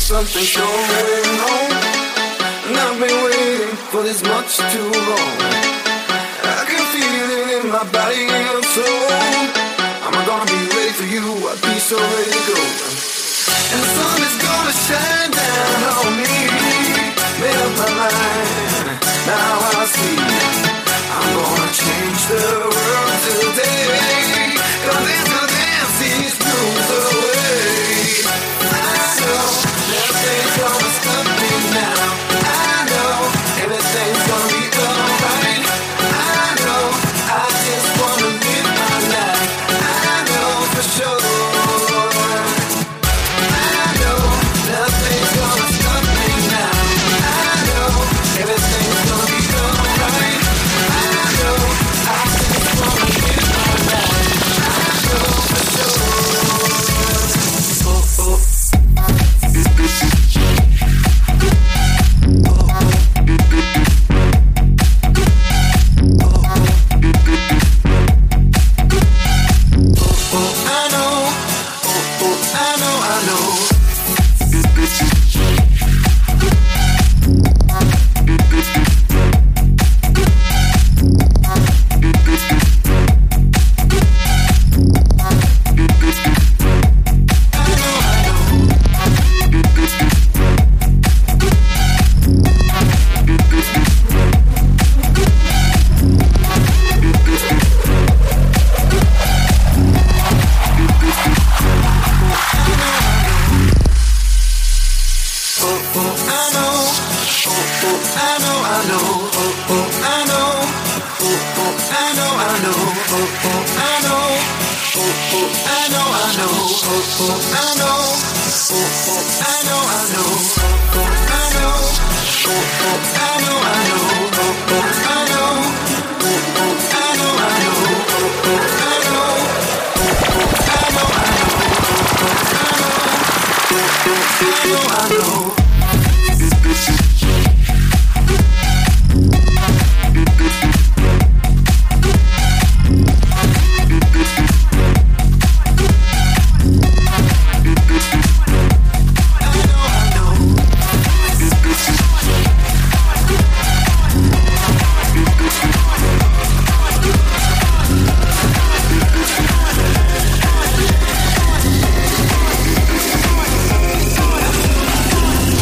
Something's going on, and I've been waiting for this much too long. I can feel it in my body and soul. I'm gonna be ready for you, I'll be so ready to go. And the sun is gonna shine down on me. Made up my mind, now I see. I'm gonna change the world today. Cause it's gonna dance these blues away. I know nothing's gonna stop me now. I know everything's gonna be alright. I know I just wanna live my life. I know for sure. I know nothing's gonna stop me now. I know everything's gonna be alright. I know I just wanna live my life. I know for sure. Oh, oh. I know.